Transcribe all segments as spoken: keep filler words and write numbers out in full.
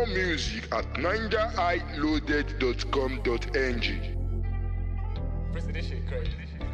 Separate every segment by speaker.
Speaker 1: music at ninja i loaded dot com dot n g.
Speaker 2: This shit crazy.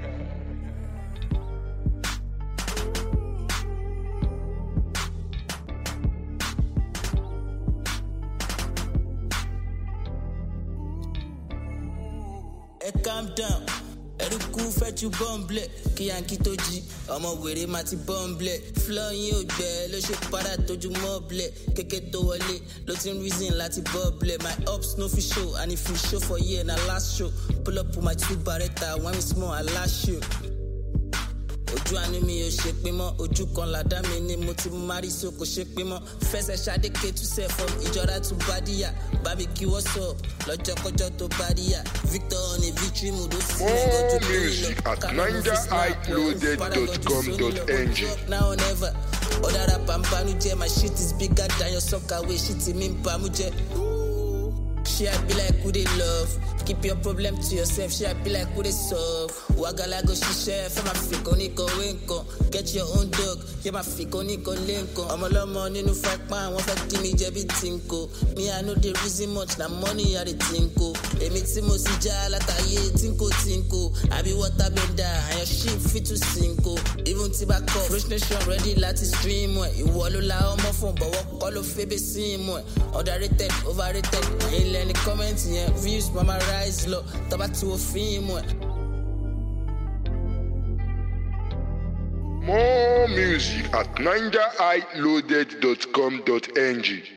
Speaker 3: Hey, calm down. Eruku fetch you bumble. Kí Yankee tó jí, ọmọ wèrè má ti bumble. Flow yín ò gbẹ, ló ṣe para tójú mọ́ble. Kéké tó wọlé, ló ti ń reason láti bubble. My ups no fit show, and if you show for year na last show. Pull up with my two Beretta, when we small, I last show. Ojú àánú mi ò ṣe pé mọ́, ojú kan làdá mi ni mo ti marry so kò ṣe pé mọ́. Fẹsẹ̀ ṣadé ké tú sẹ́ from ìjọra to Badia. Barbecue what's up, lọ́jọ́kọ́jọ́ tó Badia. Victor on a victory mood ó fún mi lójú tó
Speaker 1: music at ninja i loaded dot com dot n g.
Speaker 3: Now or never, ọ̀dà rap and banújẹ́, my shit is bigger than your soccer way, shit mi ń bàmújẹ́. She I be like who they love. Keep your problem to yourself. She I be like who they solve. Wagalago she share from my fiko niko winko. Get your own dog. Yeah my fiko niko linko. I'm a lot more ninu fight man. One fight me jebi tinko. Me I know the reason much. Na money I the tinko. Emi timo si jala kaye tinko tinko. I be water bender. And your shit fit to sinko. Even tibako. Fresh nation ready lati stream we. You wallow la on my phone. But what call of febe sim we. Underrated, overrated. Ain't any comments yeah. Views mama rise low. Taba to a film we.
Speaker 1: More music at ninja i loaded dot com dot n g.